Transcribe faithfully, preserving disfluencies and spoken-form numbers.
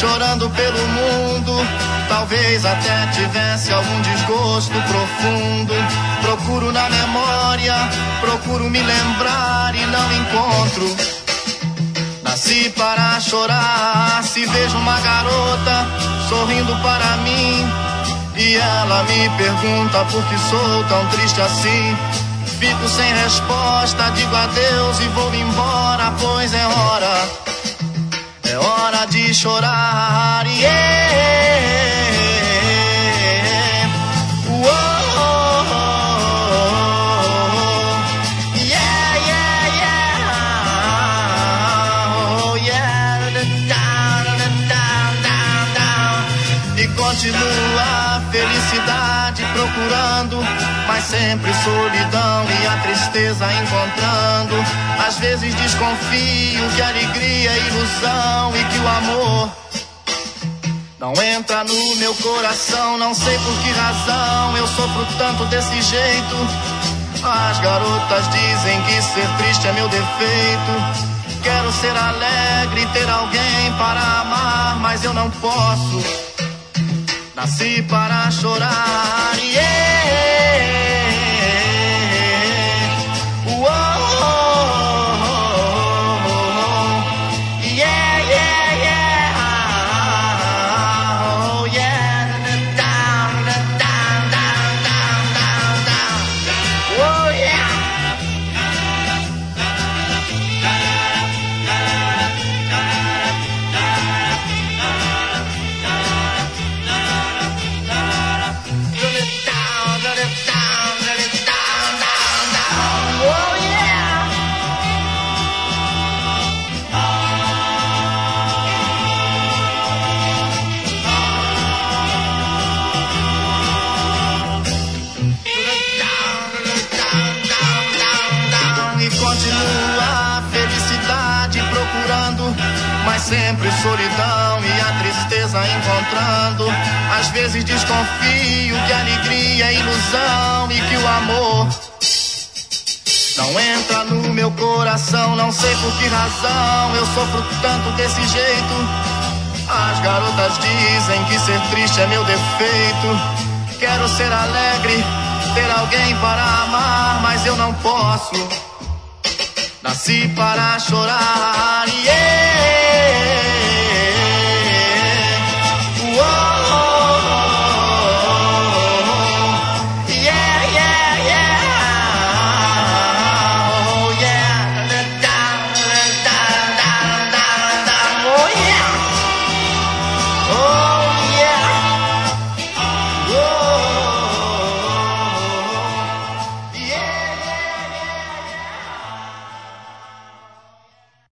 chorando pelo mundo. Talvez até tivesse algum desgosto profundo. Procuro na memória, procuro me lembrar e não encontro. Nasci para chorar, se vejo uma garota sorrindo para mim e ela me pergunta por que sou tão triste assim. Fico sem resposta, digo adeus e vou embora, pois é hora, é hora de chorar. Yeah. Continua a felicidade procurando, mas sempre solidão e a tristeza encontrando. Às vezes desconfio que a alegria é ilusão e que o amor não entra no meu coração. Não sei por que razão eu sofro tanto desse jeito. As garotas dizem que ser triste é meu defeito. Quero ser alegre, ter alguém para amar, mas eu não posso. Nasci para chorar, yeah. Uou, yeah, yeah, yeah. Oh, yeah. Down, down, down, down, down, down. Oh, yeah. Mas sempre solidão e a tristeza encontrando. Às vezes desconfio que a alegria é ilusão e que o amor não entra no meu coração. Não sei por que razão eu sofro tanto desse jeito. As garotas dizem que ser triste é meu defeito. Quero ser alegre, ter alguém para amar, mas eu não posso. Nasci para chorar.